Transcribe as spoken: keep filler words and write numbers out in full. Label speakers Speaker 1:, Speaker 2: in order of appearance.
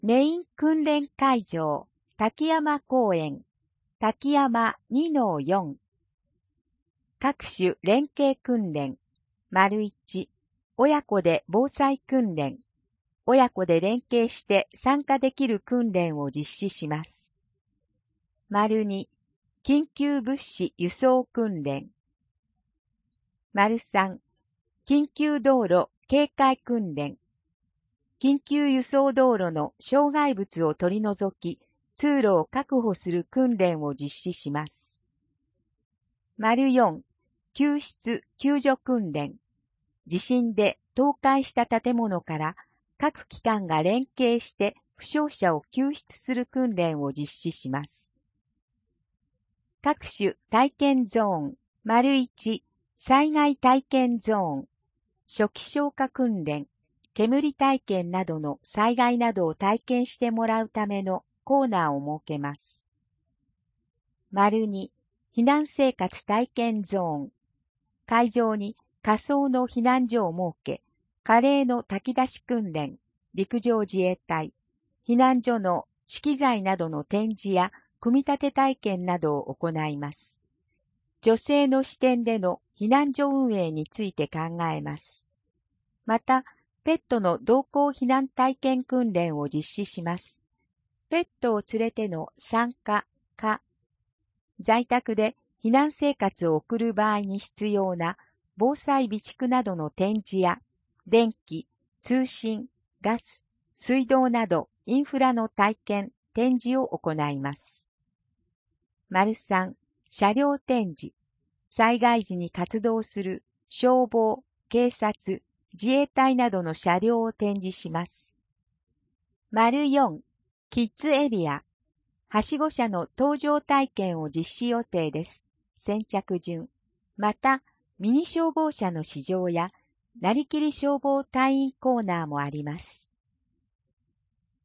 Speaker 1: メイン訓練会場、滝山公園、滝山 にのよん。各種連携訓練、丸いち、親子で防災訓練、親子で連携して参加できる訓練を実施します。丸に、緊急物資輸送訓練。丸さん、緊急道路警戒訓練。緊急輸送道路の障害物を取り除き、通路を確保する訓練を実施します。丸よん、救出救助訓練。地震で倒壊した建物から各機関が連携して負傷者を救出する訓練を実施します。各種体験ゾーン、丸いち、災害体験ゾーン、初期消火訓練、煙体験などの災害などを体験してもらうためのコーナーを設けます。丸に、避難生活体験ゾーン、会場に仮想の避難所を設け、カレーの炊き出し訓練、陸上自衛隊、避難所の資機材などの展示や組み立て体験などを行います。女性の視点での避難所運営について考えます。また、ペットの同行避難体験訓練を実施します。ペットを連れての参加か、在宅で避難生活を送る場合に必要な防災備蓄などの展示や、電気、通信、ガス、水道などインフラの体験、展示を行います。丸さん、車両展示。災害時に活動する消防、警察、自衛隊などの車両を展示します。丸よん、キッズエリア。はしご車の搭乗体験を実施予定です。先着順。また、ミニ消防車の試乗や、なりきり消防隊員コーナーもあります。